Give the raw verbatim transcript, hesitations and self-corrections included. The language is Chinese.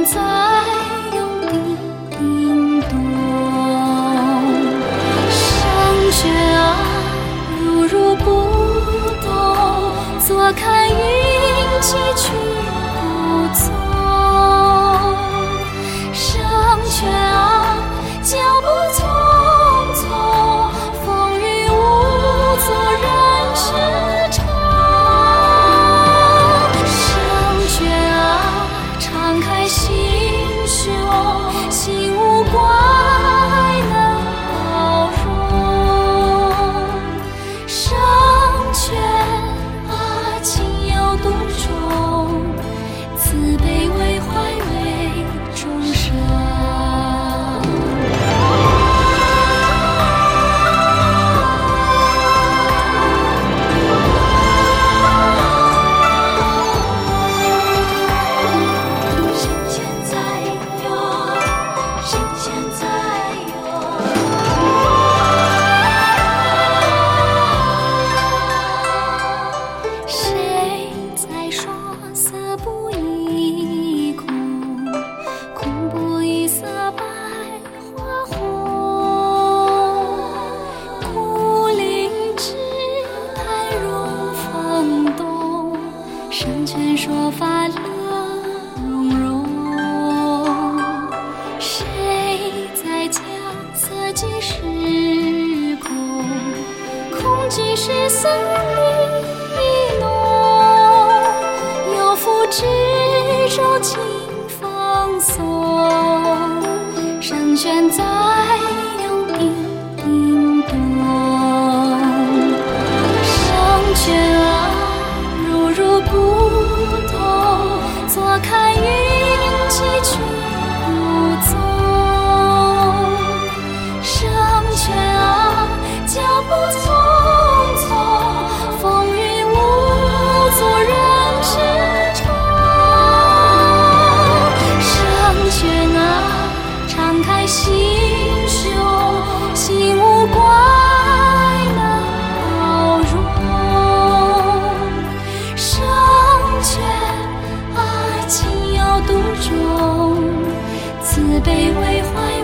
在用叮叮咚，上学啊，如如不动，坐看云起去不踪。上学啊，脚步匆匆，风雨无阻人世长。上学啊，敞开心胸，心无挂碍能包容。上学啊，情有独钟，慈悲为怀为众生。上权说法乐融融，谁在讲色即是空，空即是僧侣浓，有福之舟轻放松，上权在用叮叮咚，上权啊，如如不动，坐看云起去不踪。上权啊，脚步匆匆，风雨无阻人世长。上权啊，敞开心胸，心无挂碍能包容。上权啊，情有独钟，慈悲为怀